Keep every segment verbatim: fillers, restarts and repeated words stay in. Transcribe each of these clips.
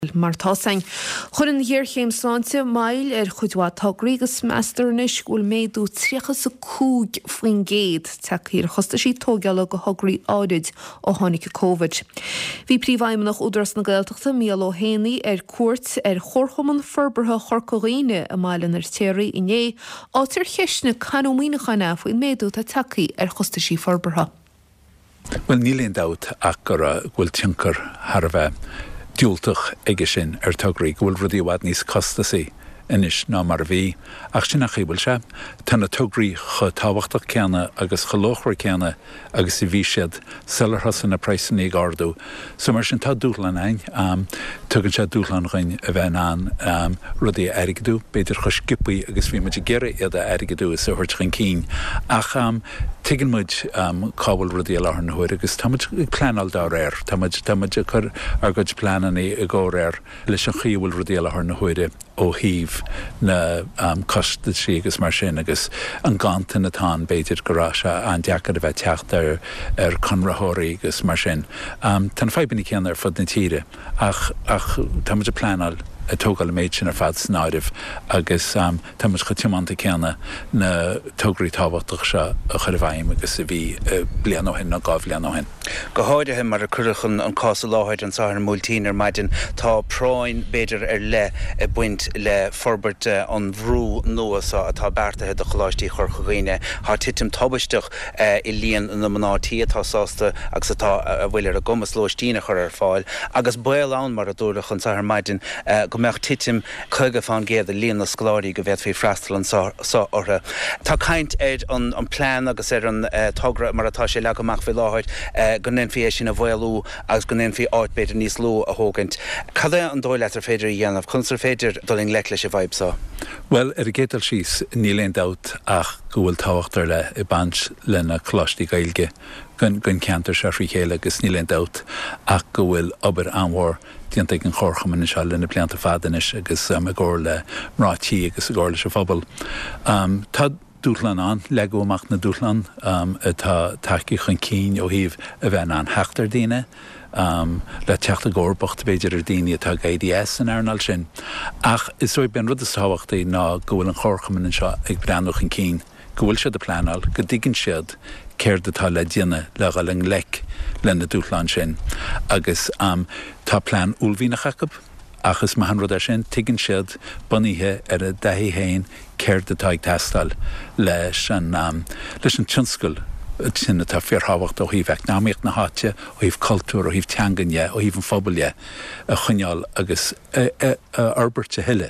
Mar tásain chun an hir chéim sáinte mail ar chuidhá tágraígus meastarnis bhfuil méadú tríocha sa cúg faoin géad teachír chosta sí tógeala go hograí áirid ó tháinig Covid. Bhí príomhhaimneach údras na Gaeltachta Míl Ó Héanaí ar cuairt ar chorchumann forbartha chorcaghine a mailen ar téirí inné átar cheisne canómíneachana faoin méadú tá teachaí ar chosta sí forbartha. Well, níl dát ach gur bhfuil tinkar har bheith diúltach ige sin ar tugraí bhfuil rudí bhhad níos costasaí inis ná mar bhí ach sin nach chibal se tána tugraí chu táhachtach ceanna agus cholóchhar ceanna agus i bhí siad sellarthas na preisanna gáardú. So mar sin tá dúchlan ein um, tugann sé dúchlan roinn a bheith an um, rudí airigidú, beidir chu skipaí agus bhí muid geire iad a airigidú is suhairt chun cín. Ach um, tugann muid um, cábhfuil rudí a láthair na huair agus tá muid plánal dá réir, tá muid tá muid chur ar goid plánanaí a gá réir leis an chiabhfuil rudí a láthair na huaire ó híomh na um, costa sí agus mar sin agus an gantain atá beidir gorá se an deachar a bheith teacht ar, ar conrathirí agus mar sin. Um, Tá feibinnig cean ar fud na tíre ach, ach tá muid a plánal a tógáil méid sin ar fad snáidih agus um, tá muid chu tiomanta ceanna na tógraí tábhachtach se a chur bhaim agus a bhí uh, blian ó hin na gáh blian ó hin. Go háirithe mar a cuirichan an cása láthid an sáthar múltíín ar maidin tá práin beidir ar le a buint le forbert uh, an bhrú nuasa atá beartathe do choláistí chorchaghine há titim tabbaisteach uh, i líon na mnátí atá sásta agus atá a bhfuil ar a gomas lóistína chur ar fáil agus bail ann mar a dúrach an sáthar maidin uh, go meach titim chuige fan géad a líon na scoláirí go bheith fé freistal an sá ortha. Tá caint éid an, an plán agus ar an uh, togra mar atá sé le goach fé láthid uh, go nén fé sin a bhilú agus go nén fé áit beidir níos lú a hógant. Cad é an dóil letar féidir dhéanamh chunsa féidir dolín le leis a bhaibsá? Well, ar a gétal síos níl éon dát ach go bhfuil táhachttar le i bant lena chlóistí gailge gun gun ceantar se frí chéile agus níl éon dát ach go bhfuil obair anmhór dianta an chorchaman se lena blianta fadanis agus um, a ggóir le mrátí agus a ggóir leis a phobal. Um, tá dúchlan an, lego amach na dúchlan um, atá taci chun cín ó híomh a bheith an heachtar daine um, le teachta górbacht beidir ar daine atá G D S an airnal sin. Ach is roi ben rud is táhachtaí ná go bhfuil an chorchaman seo ag breanúch an cín. Go bhfuil siad a plánal, go dtígann siad céir atá le déine le galing lec lena dúchlan sin. Agus um, tá plán úlhí na chacab achas ma hanrad ar sin tuigeann siad buníthe ar a dahí hain céir atá ag teastal leis an um, leis an tionscail sin atá fearthábhacht ó híomh eacnáíocht na háite ó híomh cultúr ó híomh teangaine ó híomh an phobaile a chuneáil agus arbirte hiile.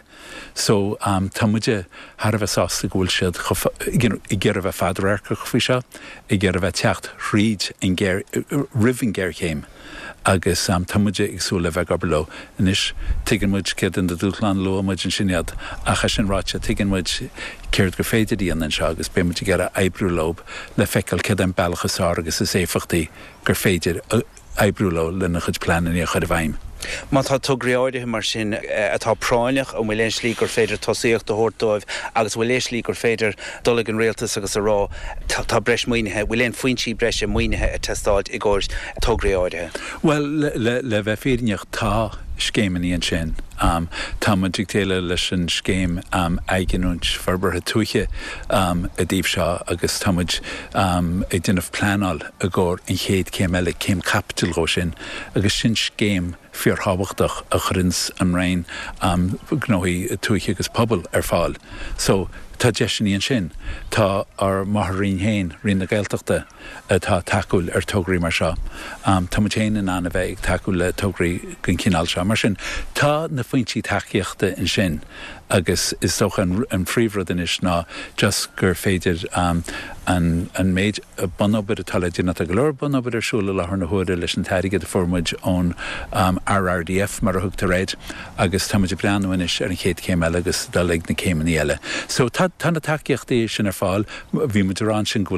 So um, tá muide har a bheith sásta go bhfuil siad i ggéir a bheith fadar aircha go fao seo, i ggéir a bheith teacht ríd in ggéir ribh ggéir chéim. agus um, tá muide ag súla bheith gabar lo. Inis tuigeann muid céad in de dúchlan lo muid an siniad a cha sin ráite tuigeann muid céirt go féidir íon an seo agus be muid gar a ebrúlób le feiceil céad an bailachasá agus is éfachtaí gur féidir ebrúló lena chud planan í a chud a bhaim. Má tá tugraíoide mar sin atá práineach ó bhfuil slí gur féidir tosaíocht do thuirtóibh agus bhfuil slí gur féidir dul an réaltas agus a rá tá breis muoinethe, bhfuil éon faointí breis muoinethe a testáid i gcóir tugraíoide. Well, le, le, le bheith féidirneach tá scéimeí an sin. Um, tá muid téile leis an scéim um, aigeúint farbartha tuaiche um, a dtíobh seo agus tá muid um, ag duineh plánal a gcóir in chéad céim eile céim capital go sin agus sin scéim fearthábhachtach a churins an rain um, gnóí tuaiche agus pobal ar fáil. So tá deisianíon sin, tá ar maithrín héin rin na Gaeltachta atá takeúil ar tógraí mar seo. Um, tá muid héin in anna bheith ag takeúil le tógraí gon cinál seo mar sin. Tá na faointí takeíochta in sin agus is soch an, an phríomhrad inis ná just gur féidir um, an, an méid a bunobid a tal dina a glór bunobid ar siúla lethar na huaire leis an tairige de formid ón um, R R D F mar a thugta réid agus tá muid breanúin is ar an chéad céim eile agus dá le na céimeí eile. So tá na takeíochtaí sin ar fáil bhí muid rán sin go bhfuil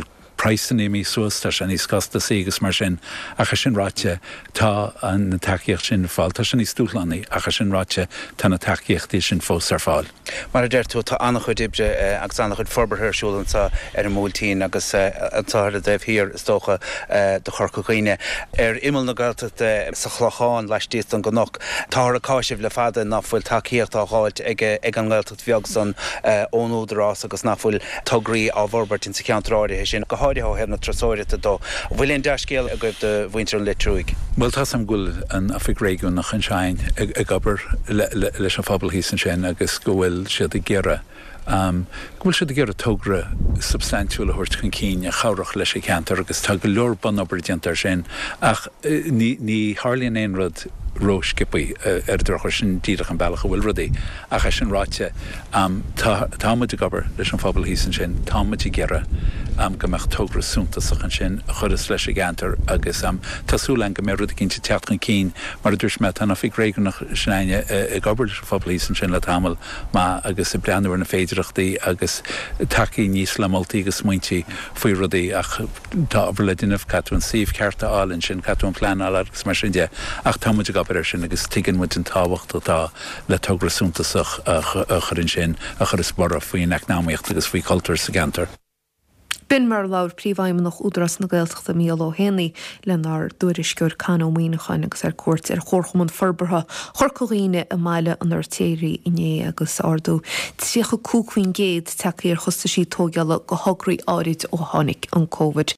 pricean mí suasta sin níos costa sígus mar sin acha sin ráte tá an na takeíocht sin fáil tá sin ní stúlaní acha sin ráte tá na takeíochttaí sin fós ar fáil. Mar a déir tú tá annach chuid ibre agus annach chuid forbarthairsúlansa ar an múltíín agus antáir a bheith hir istócha do chorcaghine. Ar imil na gata sa chhlacháin leis tíos an gonach tá a cáisih le fada nachfuil takeíocht á gáid ag an gáiltat bheag san ónúdarrás agus nachfuil tugraí á bhorbert in sa ceanráide sin go háide á hebna trasóirita dó. Bhfuil on deiscéal a goibh de bhaintear le trúig. Well tá sam gúil an afig réún nach an sein ag gobar leis an fabal hí san sin agus go bhfuil siad i ggéire. Um, Gúil siad a ggéir a tógra substantiúil a thuirt chun cín a chairach leis i ceantar agus tá go leor ban obair diantar sin ach ní hálíonn éon rud rós cipaí ar drochar sin díadach an bailach a bhfuil rudaí ach sin ráte támuid a gobar leis an fabal hí san sin támuid i ggéire go meach tógra súntaach an sin a churas leis i gceantar agus tásúla go mé rud a cinnte teach an cín mar a dúirs me tána fih réigeannach sinine i gobar leis an fabal hí san sin le tamil má agus i breanúir na féidireachtaí agus takeí níos le moltaí agus muintí faoi rudaí ach tá aber le duineh catún síomh cearta álinn sin catún pleanáil agus mar sin de ach támuid a gobar sin agus tuigeann muid an táhacht atá le tógra súntaach a churin sin a chur is bara faoin eacnáíocht agus faoi cultúr sa gceantar. Bin mar laur príomhhaim nach údras na gailteachta mí ó hénaí lenar dúirisgur canóíinechain agus ar cuat ar chorchaman forbartha chorcaghine a meile an ar téirí iné agus ardú tríocha cúcuin géad takeí ar chusta sí tógeala go hograí áid ó tháinig an Covid.